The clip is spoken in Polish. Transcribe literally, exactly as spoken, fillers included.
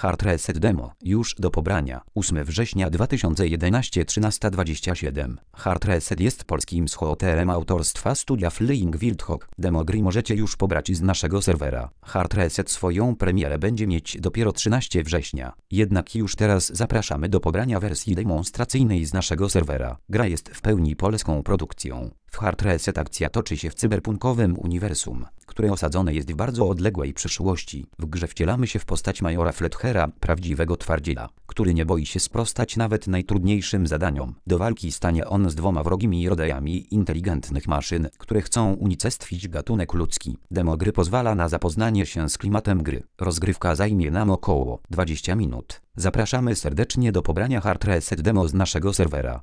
Hard Reset Demo, już do pobrania. ósmego września dwa tysiące jedenastego, trzynasta dwadzieścia siedem. Hard Reset jest polskim schooterem autorstwa studia Flying Wildhog. Demo gry możecie już pobrać z naszego serwera. Hard Reset swoją premierę będzie mieć dopiero trzynastego września. Jednak już teraz zapraszamy do pobrania wersji demonstracyjnej z naszego serwera. Gra jest w pełni polską produkcją. W Hard Reset akcja toczy się w cyberpunkowym uniwersum, które osadzone jest w bardzo odległej przyszłości. W grze wcielamy się w postać majora Fletchera, prawdziwego twardziela, który nie boi się sprostać nawet najtrudniejszym zadaniom. Do walki stanie on z dwoma wrogimi rodzajami inteligentnych maszyn, które chcą unicestwić gatunek ludzki. Demo gry pozwala na zapoznanie się z klimatem gry. Rozgrywka zajmie nam około dwadzieścia minut. Zapraszamy serdecznie do pobrania Hard Reset Demo z naszego serwera.